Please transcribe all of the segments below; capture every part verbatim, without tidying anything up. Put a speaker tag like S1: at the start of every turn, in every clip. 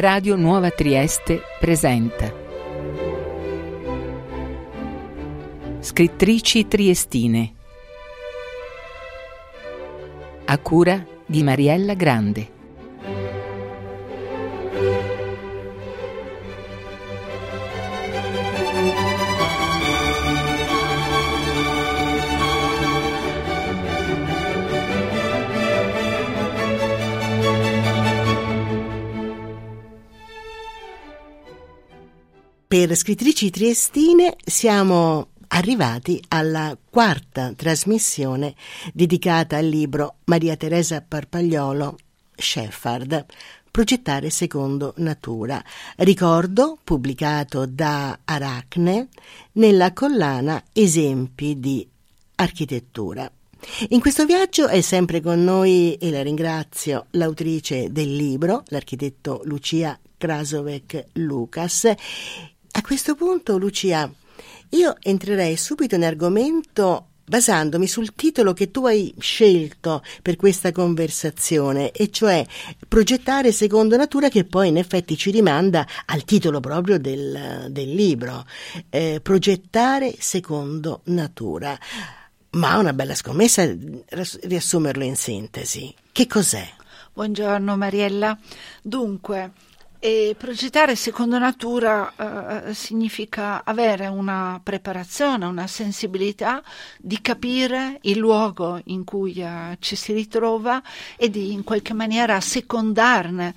S1: Radio Nuova Trieste presenta Scrittrici triestine, a cura di Mariella Grande.
S2: Per Scrittrici triestine siamo arrivati alla quarta trasmissione dedicata al libro Maria Teresa Parpagliolo, Shepherd, Progettare secondo natura. Ricordo pubblicato da Aracne nella collana Esempi di architettura. In questo viaggio è sempre con noi, e la ringrazio, l'autrice del libro, l'architetto Lucia Krasovec Lucas. A questo punto, Lucia, io entrerei subito in argomento basandomi sul titolo che tu hai scelto per questa conversazione, e cioè Progettare secondo natura, che poi in effetti ci rimanda al titolo proprio del, del libro, eh, Progettare secondo natura. Ma una bella scommessa riassumerlo in sintesi. Che cos'è?
S3: Buongiorno Mariella. Dunque, E progettare secondo natura eh, significa avere una preparazione, una sensibilità di capire il luogo in cui eh, ci si ritrova e di in qualche maniera secondarne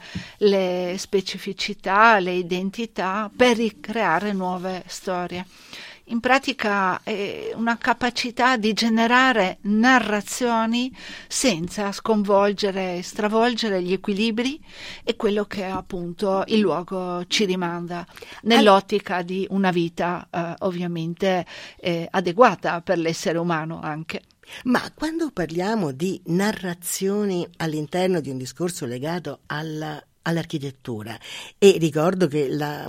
S3: le specificità, le identità per ricreare nuove storie. In pratica è una capacità di generare narrazioni senza sconvolgere e stravolgere gli equilibri e quello che appunto il luogo ci rimanda, nell'ottica di una vita eh, ovviamente eh, adeguata per l'essere umano anche.
S2: Ma quando parliamo di narrazioni all'interno di un discorso legato alla all'architettura, e ricordo che la,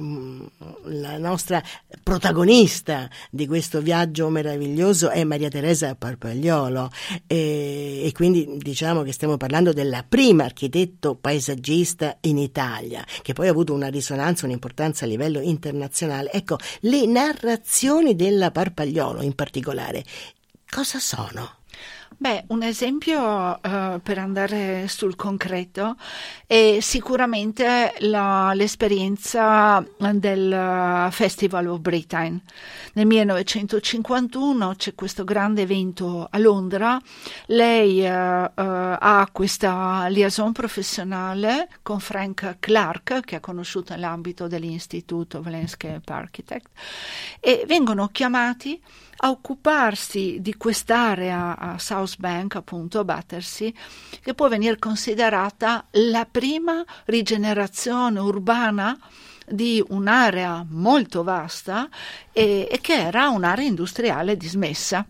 S2: la nostra protagonista di questo viaggio meraviglioso è Maria Teresa Parpagliolo, e, e quindi diciamo che stiamo parlando della prima architetto paesaggista in Italia, che poi ha avuto una risonanza, un'importanza a livello internazionale. Ecco, le narrazioni della Parpagliolo in particolare, cosa sono?
S3: Beh, un esempio uh, per andare sul concreto è sicuramente la, l'esperienza del Festival of Britain. Nel millenovecentocinquantuno c'è questo grande evento a Londra. Lei uh, uh, ha questa liaison professionale con Frank Clark, che ha conosciuto nell'ambito dell'Institute of Landscape Architect, e vengono chiamati a occuparsi di quest'area a South Bank, appunto a Battersea, che può venire considerata la prima rigenerazione urbana di un'area molto vasta e, e che era un'area industriale dismessa.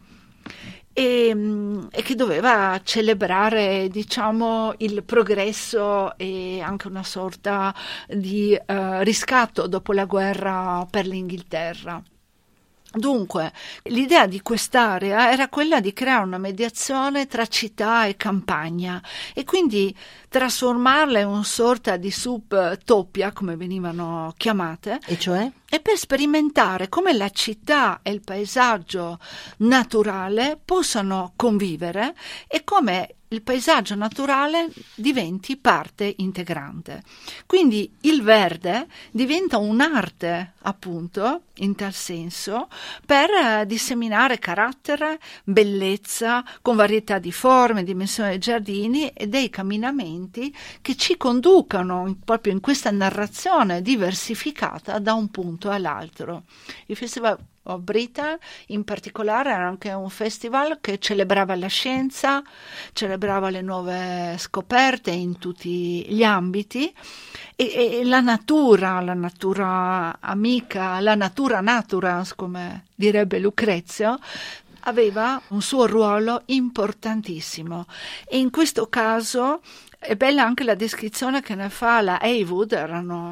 S3: E, e che doveva celebrare, diciamo, il progresso e anche una sorta di uh, riscatto dopo la guerra per l'Inghilterra. Dunque, l'idea di quest'area era quella di creare una mediazione tra città e campagna e quindi trasformarla in una sorta di subtopia, come venivano chiamate.
S2: E cioè?
S3: E per sperimentare come la città e il paesaggio naturale possano convivere e come il paesaggio naturale diventi parte integrante. Quindi il verde diventa un'arte, appunto, in tal senso, per eh, disseminare carattere, bellezza, con varietà di forme, dimensioni dei giardini e dei camminamenti che ci conducano in, proprio in questa narrazione diversificata da un punto all'altro. Il Festival of Britain in particolare era anche un festival che celebrava la scienza, celebrava le nuove scoperte in tutti gli ambiti e, e la natura, la natura amica, la natura naturans, come direbbe Lucrezio, aveva un suo ruolo importantissimo. E in questo caso è bella anche la descrizione che ne fa la Heywood, erano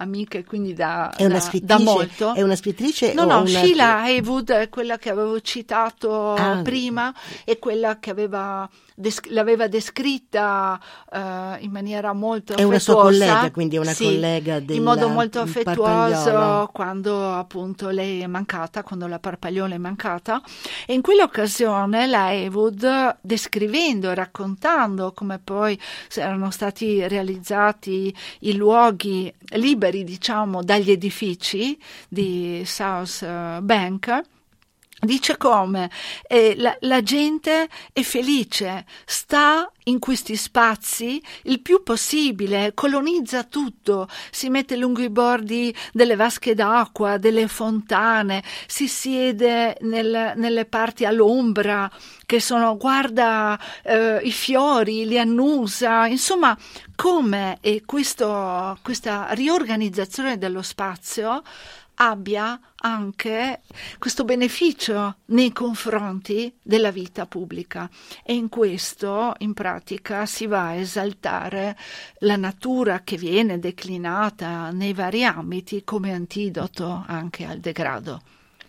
S3: amiche, quindi da,
S2: è una
S3: da,
S2: scrittrice,
S3: da molto.
S2: È una scrittrice?
S3: No,
S2: o
S3: no,
S2: una...
S3: Sheila Heywood è quella che avevo citato
S2: ah.
S3: prima, è quella che aveva des- l'aveva descritta uh, in maniera molto
S2: è
S3: affettuosa.
S2: È una sua collega, quindi è una
S3: sì,
S2: collega del
S3: in modo molto affettuoso
S2: Parpagliolo.
S3: Quando appunto lei è mancata, quando la Parpagliolo è mancata, e in quell'occasione la Heywood, descrivendo e raccontando come poi erano stati realizzati i luoghi liberi, diciamo, dagli edifici di South Bank, dice come eh, la, la gente è felice, sta in questi spazi il più possibile, colonizza tutto, si mette lungo i bordi delle vasche d'acqua, delle fontane, si siede nel, nelle parti all'ombra, che sono, guarda eh, i fiori, li annusa, insomma, come e questo, questa riorganizzazione dello spazio abbia anche questo beneficio nei confronti della vita pubblica, e in questo in pratica si va a esaltare la natura che viene declinata nei vari ambiti come antidoto anche al degrado.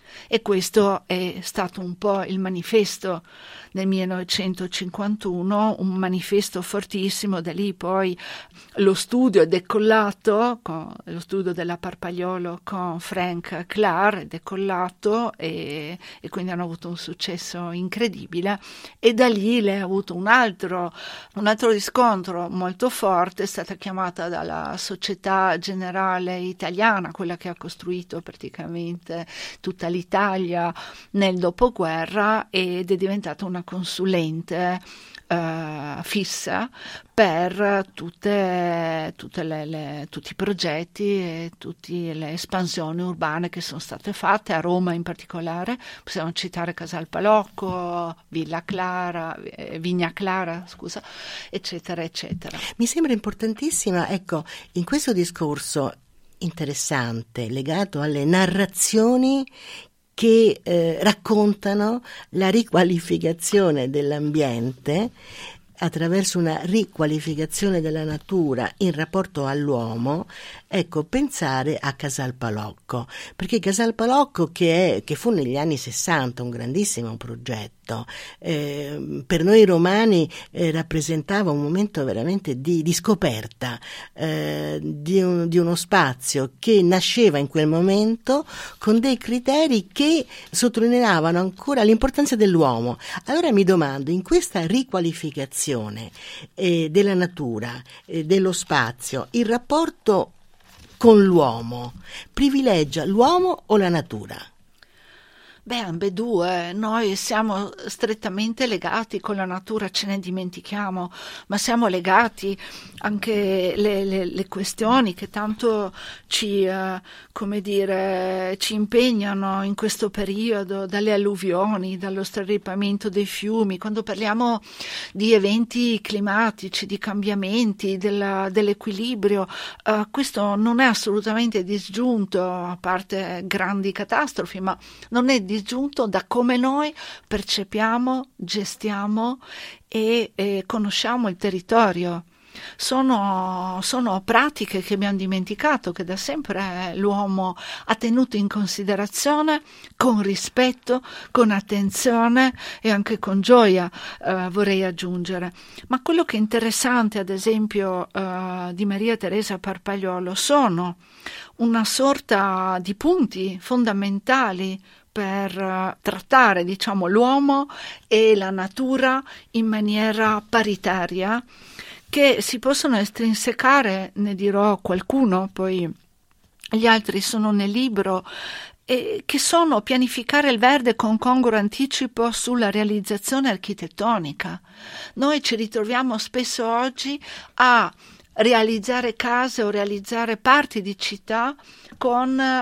S3: E questo è stato un po' il manifesto del millenovecentocinquantuno, un manifesto fortissimo. Da lì poi lo studio è decollato, con lo studio della Parpagliolo con Frank Clark è decollato, e, e quindi hanno avuto un successo incredibile, e da lì lei ha avuto un altro, un altro riscontro molto forte. È stata chiamata dalla Società Generale Italiana, quella che ha costruito praticamente tutta l'Italia nel dopoguerra, ed è diventata una consulente uh, fissa per tutte, tutte le, le, tutti i progetti e tutte le espansioni urbane che sono state fatte a Roma in particolare. Possiamo citare Casal Palocco, Villa Clara, Vigna Clara, scusa, eccetera, eccetera.
S2: Mi sembra importantissima, ecco, in questo discorso interessante legato alle narrazioni che eh, raccontano la riqualificazione dell'ambiente attraverso una riqualificazione della natura in rapporto all'uomo. Ecco, pensare a Casal Palocco, perché Casal Palocco, che, è, che fu negli anni sessanta un grandissimo progetto, eh, per noi romani eh, rappresentava un momento veramente di, di scoperta eh, di, un, di uno spazio che nasceva in quel momento con dei criteri che sottolineavano ancora l'importanza dell'uomo. Allora mi domando, in questa riqualificazione eh, della natura, eh, dello spazio, il rapporto con l'uomo privilegia l'uomo o la natura?
S3: Beh, ambedue. Noi siamo strettamente legati con la natura, ce ne dimentichiamo, ma siamo legati anche le, le, le questioni che tanto ci, eh, come dire, ci impegnano in questo periodo, dalle alluvioni, dallo straripamento dei fiumi. Quando parliamo di eventi climatici, di cambiamenti, della, dell'equilibrio, eh, questo non è assolutamente disgiunto, a parte grandi catastrofi, ma non è disgiunto da come noi percepiamo, gestiamo e, e conosciamo il territorio. Sono, sono pratiche che abbiamo dimenticato, che da sempre l'uomo ha tenuto in considerazione con rispetto, con attenzione e anche con gioia, eh, vorrei aggiungere. Ma quello che è interessante, ad esempio, eh, di Maria Teresa Parpagliolo sono una sorta di punti fondamentali per uh, trattare, diciamo, l'uomo e la natura in maniera paritaria, che si possono estrinsecare, ne dirò qualcuno, poi gli altri sono nel libro, e che sono pianificare il verde con congruo anticipo sulla realizzazione architettonica. Noi ci ritroviamo spesso oggi a realizzare case o realizzare parti di città con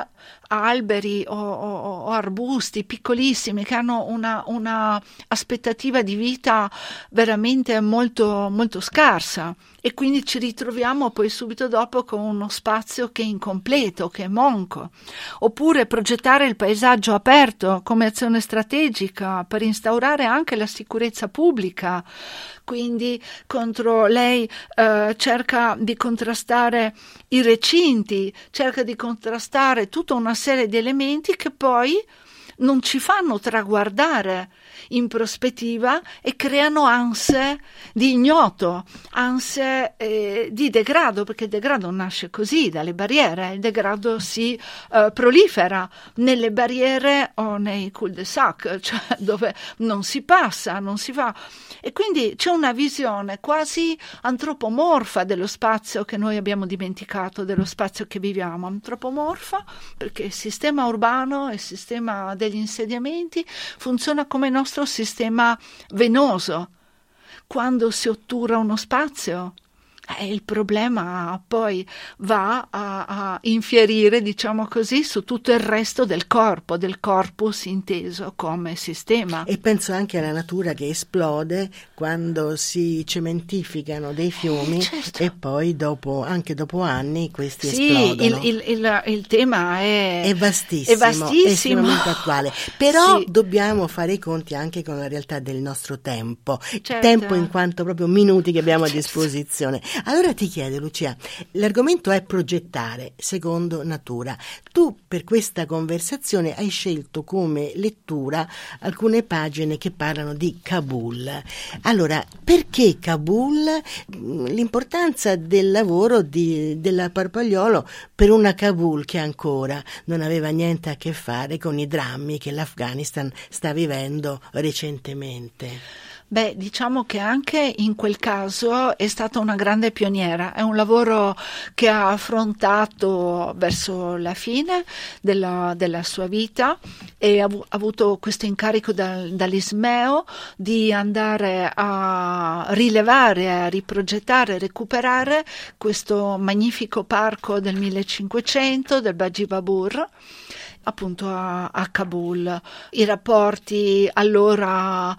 S3: alberi o, o, o arbusti piccolissimi che hanno una, una aspettativa di vita veramente molto, molto scarsa, e quindi ci ritroviamo poi subito dopo con uno spazio che è incompleto, che è monco. Oppure progettare il paesaggio aperto come azione strategica per instaurare anche la sicurezza pubblica. Quindi contro lei eh, cerca di contrastare i recinti, cerca di contrastare tutta una serie di elementi che poi non ci fanno traguardare in prospettiva e creano ansie di ignoto, ansie eh, di degrado, perché il degrado nasce così, dalle barriere. Il degrado si eh, prolifera nelle barriere o nei cul-de-sac, cioè dove non si passa, non si va. E quindi c'è una visione quasi antropomorfa dello spazio che noi abbiamo dimenticato, dello spazio che viviamo. Antropomorfa perché il sistema urbano, il sistema degli insediamenti funziona come il nostro sistema venoso. Quando si ottura uno spazio, eh, il problema poi va a, a infierire, diciamo così, su tutto il resto del corpo, del corpus inteso come sistema.
S2: E penso anche alla natura che esplode quando si cementificano dei fiumi,
S3: eh, certo.
S2: E poi dopo, anche dopo anni, questi
S3: sì,
S2: esplodono.
S3: Il, il, il, il tema è,
S2: è vastissimo,
S3: è vastissimo,
S2: è estremamente attuale. Però
S3: sì.
S2: dobbiamo fare i conti anche con la realtà del nostro tempo,
S3: Certo.
S2: tempo in quanto proprio minuti che abbiamo a
S3: Certo.
S2: disposizione. Allora ti chiedo, Lucia, l'argomento è progettare secondo natura. Tu per questa conversazione hai scelto come lettura alcune pagine che parlano di Kabul. Allora, perché Kabul? L'importanza del lavoro di, della Parpagliolo per una Kabul che ancora non aveva niente a che fare con i drammi che l'Afghanistan sta vivendo recentemente.
S3: Beh, diciamo che anche in quel caso è stata una grande pioniera. È un lavoro che ha affrontato verso la fine della, della sua vita e ha, ha avuto questo incarico da, dall'Ismeo di andare a rilevare, a riprogettare, recuperare questo magnifico parco del millecinquecento, del Baji Babur, appunto a, a Kabul. I rapporti allora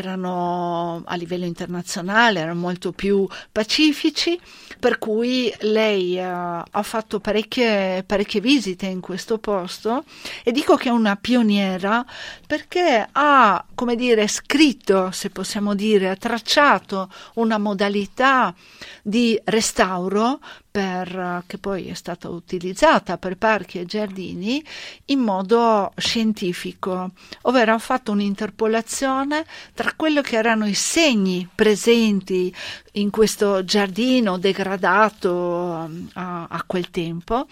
S3: erano a livello internazionale, erano molto più pacifici, per cui lei uh, ha fatto parecchie, parecchie visite in questo posto, e dico che è una pioniera perché ha, come dire, scritto, se possiamo dire, ha tracciato una modalità di restauro per, che poi è stata utilizzata per parchi e giardini in modo scientifico, ovvero ha fatto un'interpolazione tra quello che erano i segni presenti in questo giardino degradato a, a quel tempo,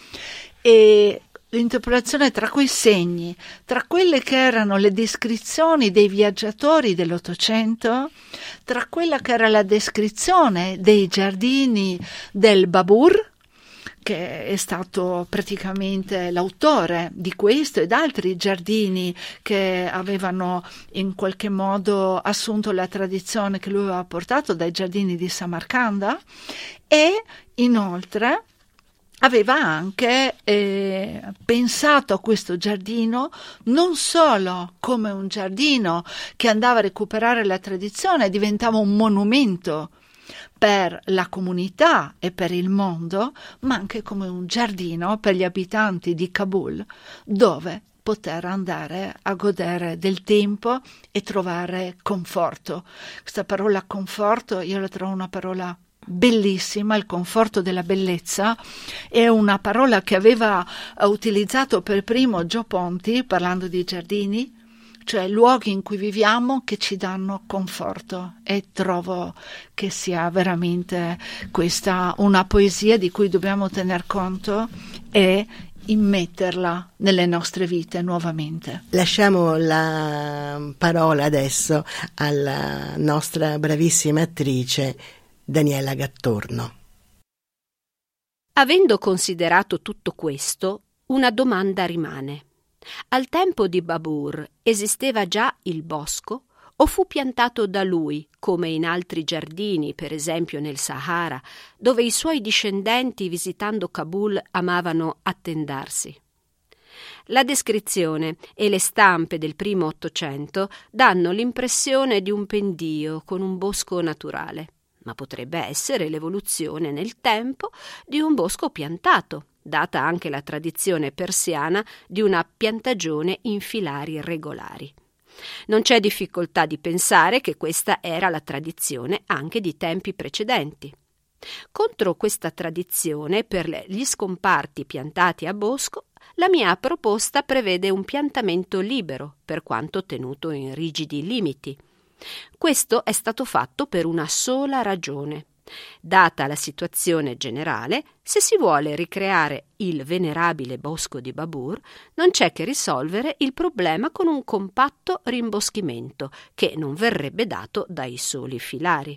S3: e l'interpolazione tra quei segni, tra quelle che erano le descrizioni dei viaggiatori dell'Ottocento, tra quella che era la descrizione dei giardini del Babur, che è stato praticamente l'autore di questo ed altri giardini che avevano in qualche modo assunto la tradizione che lui aveva portato dai giardini di Samarcanda, e inoltre aveva anche eh, pensato a questo giardino non solo come un giardino che andava a recuperare la tradizione, diventava un monumento per la comunità e per il mondo, ma anche come un giardino per gli abitanti di Kabul, dove poter andare a godere del tempo e trovare conforto. Questa parola conforto io la trovo una parola bellissima, il conforto della bellezza, è una parola che aveva utilizzato per primo Gio Ponti parlando di giardini, cioè luoghi in cui viviamo che ci danno conforto, e trovo che sia veramente questa una poesia di cui dobbiamo tener conto e immetterla nelle nostre vite nuovamente.
S2: Lasciamo la parola adesso alla nostra bravissima attrice Daniela Gattorno.
S4: Avendo considerato tutto questo, una domanda rimane. Al tempo di Babur esisteva già il bosco o fu piantato da lui, come in altri giardini, per esempio nel Sahara, dove i suoi discendenti, visitando Kabul, amavano attendarsi? La descrizione e le stampe del primo Ottocento danno l'impressione di un pendio con un bosco naturale, ma potrebbe essere l'evoluzione nel tempo di un bosco piantato, data anche la tradizione persiana di una piantagione in filari regolari. Non c'è difficoltà di pensare che questa era la tradizione anche di tempi precedenti. Contro questa tradizione per gli scomparti piantati a bosco, la mia proposta prevede un piantamento libero, per quanto tenuto in rigidi limiti. Questo è stato fatto per una sola ragione. Data la situazione generale, se si vuole ricreare il venerabile bosco di Babur, non c'è che risolvere il problema con un compatto rimboschimento che non verrebbe dato dai soli filari.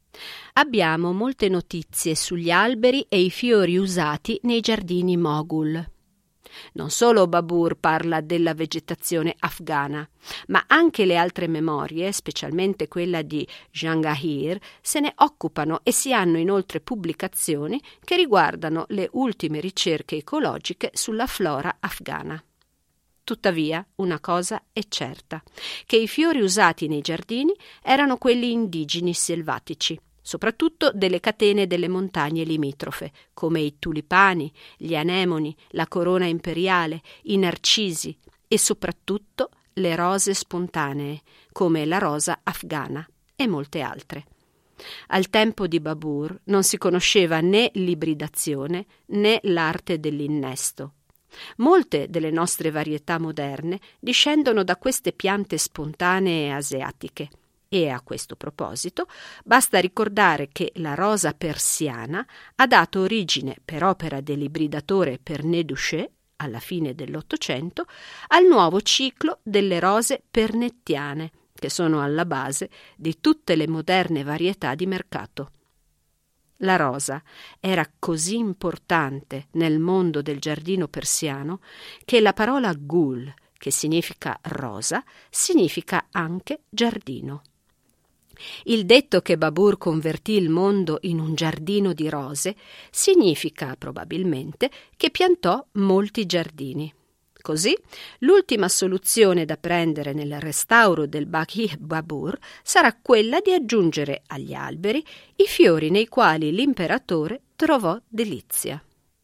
S4: Abbiamo molte notizie sugli alberi e i fiori usati nei giardini Moghul. Non solo Babur parla della vegetazione afghana, ma anche le altre memorie, specialmente quella di Jahangir, se ne occupano e si hanno inoltre pubblicazioni che riguardano le ultime ricerche ecologiche sulla flora afghana. Tuttavia, una cosa è certa, che i fiori usati nei giardini erano quelli indigeni selvatici, soprattutto delle catene delle montagne limitrofe, come i tulipani, gli anemoni, la corona imperiale, i narcisi e soprattutto le rose spontanee, come la rosa afghana e molte altre. Al tempo di Babur non si conosceva né l'ibridazione né l'arte dell'innesto. Molte delle nostre varietà moderne discendono da queste piante spontanee asiatiche e a questo proposito basta ricordare che la rosa persiana ha dato origine, per opera dell'ibridatore Pernod Duché, alla fine dell'Ottocento, al nuovo ciclo delle rose pernettiane, che sono alla base di tutte le moderne varietà di mercato. La rosa era così importante nel mondo del giardino persiano che la parola gul, che significa rosa, significa anche giardino. Il detto che Babur convertì il mondo in un giardino di rose significa probabilmente che piantò molti giardini. Così, l'ultima soluzione da prendere nel restauro del Bagh-i Babur sarà quella di aggiungere agli alberi i fiori nei quali l'imperatore trovò delizia.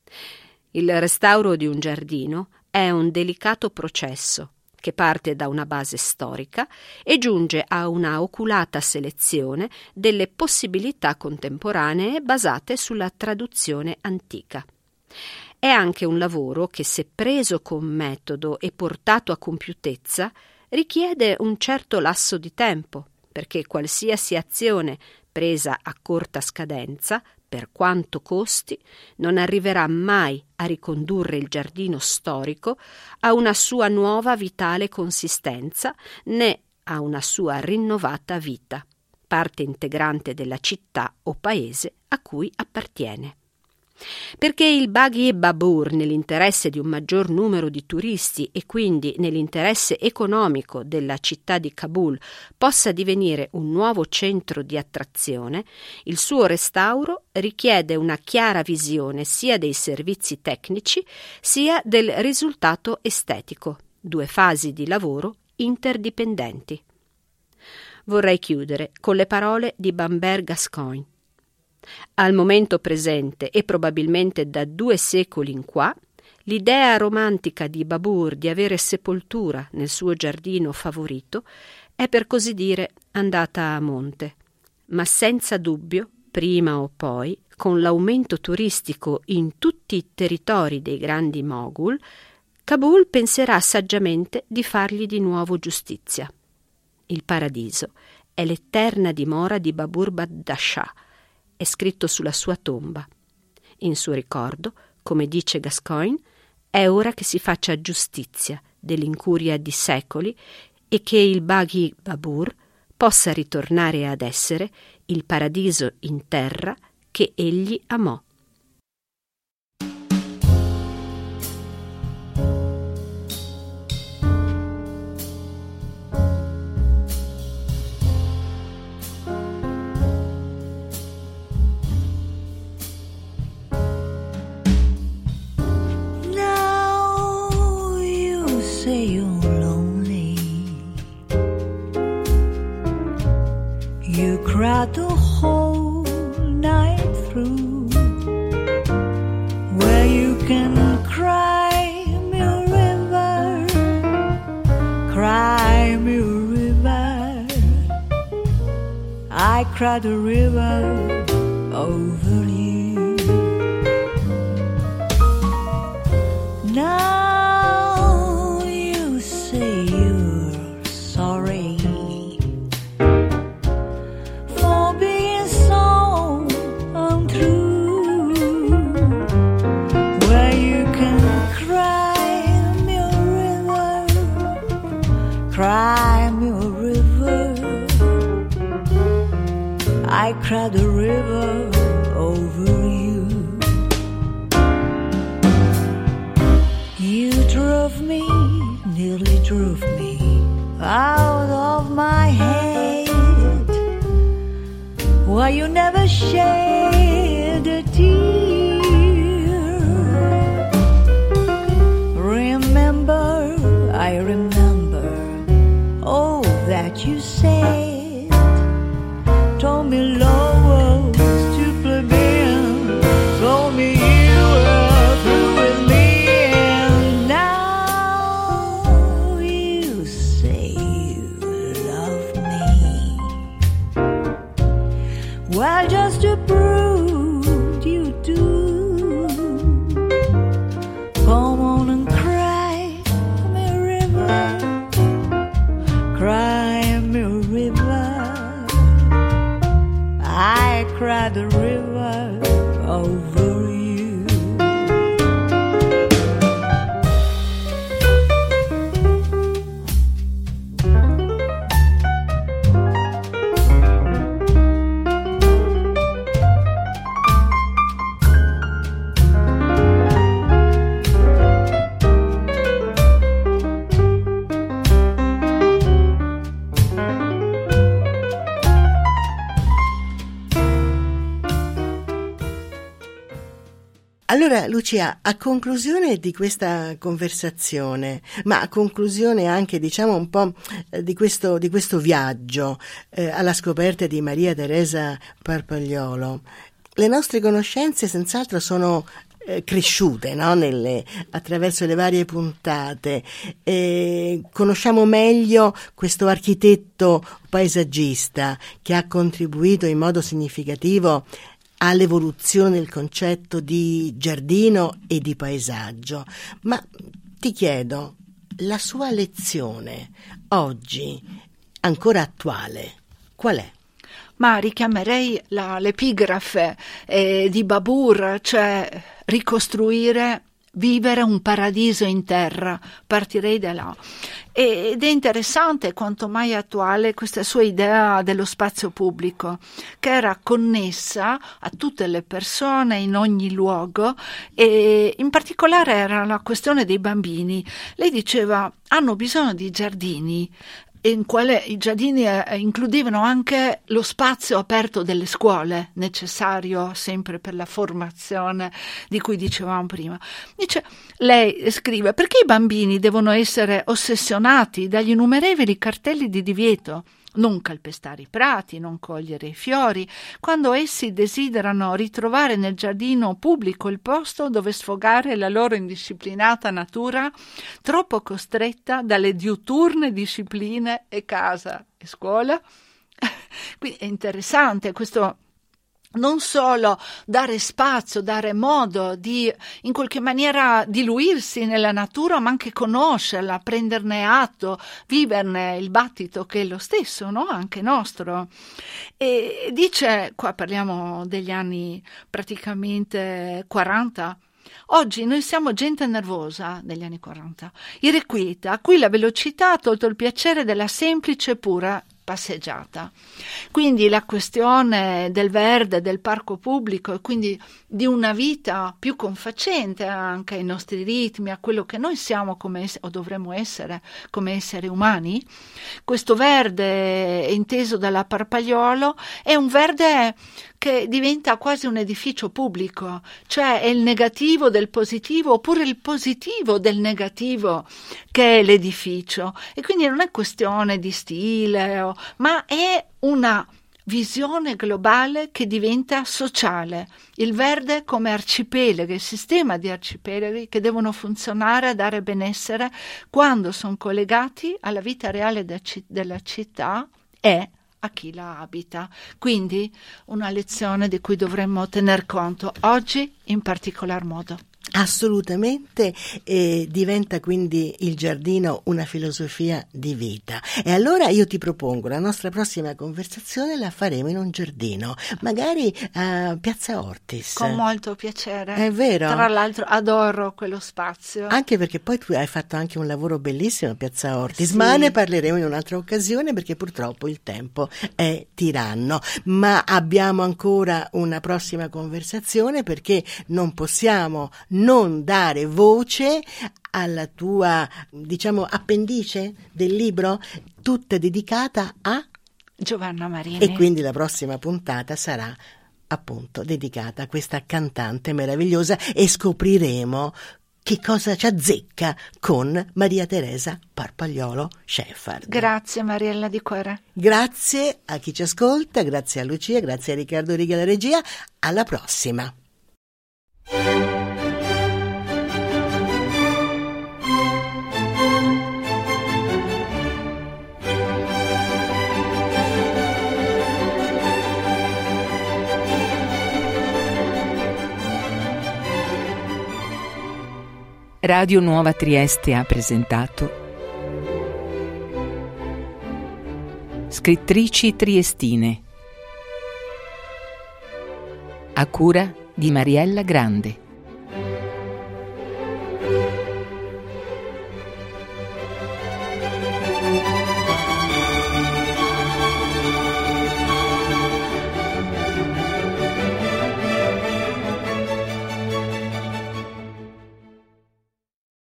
S4: Il restauro di un giardino è un delicato processo che parte da una base storica e giunge a una oculata selezione delle possibilità contemporanee basate sulla traduzione antica. È anche un lavoro che, se preso con metodo e portato a compiutezza, richiede un certo lasso di tempo, perché qualsiasi azione presa a corta scadenza, per quanto costi, non arriverà mai a ricondurre il giardino storico a una sua nuova vitale consistenza né a una sua rinnovata vita, parte integrante della città o paese a cui appartiene. Perché il Bagh-i Babur, nell'interesse di un maggior numero di turisti e quindi nell'interesse economico della città di Kabul, possa divenire un nuovo centro di attrazione, il suo restauro richiede una chiara visione sia dei servizi tecnici sia del risultato estetico, due fasi di lavoro interdipendenti. Vorrei chiudere con le parole di Bamber Gascoigne. Al momento presente e probabilmente da due secoli in qua, l'idea romantica di Babur di avere sepoltura nel suo giardino favorito è per così dire andata a monte, ma senza dubbio, prima o poi, con l'aumento turistico in tutti i territori dei grandi Moghul, Kabul penserà saggiamente di fargli di nuovo giustizia. Il paradiso è l'eterna dimora di Babur Badshah, è scritto sulla sua tomba. In suo ricordo, come dice Gascoigne, è ora che si faccia giustizia dell'incuria di secoli e che il Bagh-i Babur possa ritornare ad essere il paradiso in terra che egli amò.
S5: cried a river over you. Now you say you're sorry for being so untrue. Where you can cry me a river, cry me a river. I cried a river over you. You drove me, nearly drove me out of my head. Why you never shed a tear? Remember, I remember all that you said. Told me love was too plebeian, told me you were through with me, and now you say you love me. Well, just to prove you do, come on and cry me a river, cry me a river. I cried the river over you.
S2: Allora, Lucia, a conclusione di questa conversazione, ma a conclusione anche, diciamo, un po' di questo, di questo viaggio eh, alla scoperta di Maria Teresa Parpagliolo, le nostre conoscenze senz'altro sono eh, cresciute, no? Nelle, attraverso le varie puntate. Eh, conosciamo meglio questo architetto paesaggista che ha contribuito in modo significativo all'evoluzione del concetto di giardino e di paesaggio. Ma ti chiedo, la sua lezione oggi, ancora attuale, qual è?
S3: Ma richiamerei la, l'epigrafe eh, di Babur, cioè ricostruire, vivere un paradiso in terra. Partirei da là. Ed è interessante quanto mai attuale questa sua idea dello spazio pubblico, che era connessa a tutte le persone in ogni luogo, e in particolare era la questione dei bambini. Lei diceva: hanno bisogno di giardini, in quale i giardini eh, includevano anche lo spazio aperto delle scuole, necessario sempre per la formazione di cui dicevamo prima. Dice, lei scrive: perché i bambini devono essere ossessionati dagli innumerevoli cartelli di divieto? Non calpestare i prati, non cogliere i fiori, quando essi desiderano ritrovare nel giardino pubblico il posto dove sfogare la loro indisciplinata natura, troppo costretta dalle diuturne discipline e casa e scuola. Quindi è interessante questo. Non solo dare spazio, dare modo di in qualche maniera diluirsi nella natura, ma anche conoscerla, prenderne atto, viverne il battito che è lo stesso, no? Anche nostro. E dice, qua parliamo degli anni praticamente quaranta, oggi noi siamo gente nervosa, negli anni quaranta, irrequieta, a cui la velocità ha tolto il piacere della semplice e pura passeggiata. Quindi la questione del verde, del parco pubblico, e quindi di una vita più confacente anche ai nostri ritmi, a quello che noi siamo come o dovremmo essere come esseri umani. Questo verde inteso dalla Parpagliolo è un verde che diventa quasi un edificio pubblico, cioè è il negativo del positivo oppure il positivo del negativo che è l'edificio, e quindi non è questione di stile, o, ma è una visione globale che diventa sociale. Il verde come arcipelaghi, il sistema di arcipelaghi che devono funzionare a dare benessere quando sono collegati alla vita reale della città e a chi la abita. Quindi una lezione di cui dovremmo tener conto oggi in particolar modo.
S2: Assolutamente, eh, diventa quindi il giardino una filosofia di vita. E allora io ti propongo, la nostra prossima conversazione la faremo in un giardino, magari a Piazza Ortis.
S3: Con molto piacere.
S2: È vero?
S3: Tra l'altro adoro quello spazio.
S2: Anche perché poi tu hai fatto anche un lavoro bellissimo a Piazza Ortis,
S3: Sì.
S2: ma ne parleremo in un'altra occasione perché purtroppo il tempo è tiranno. Ma abbiamo ancora una prossima conversazione perché non possiamo non dare voce alla tua, diciamo, appendice del libro, tutta dedicata a
S3: Giovanna Marini.
S2: E quindi la prossima puntata sarà appunto dedicata a questa cantante meravigliosa e scopriremo che cosa ci azzecca con Maria Teresa Parpagliolo Sheffard.
S3: Grazie Mariella di cuore.
S2: Grazie a chi ci ascolta, grazie a Lucia, grazie a Riccardo Riga la regia. Alla prossima.
S1: Radio Nuova Trieste ha presentato Scrittrici triestine, a cura di Mariella Grande.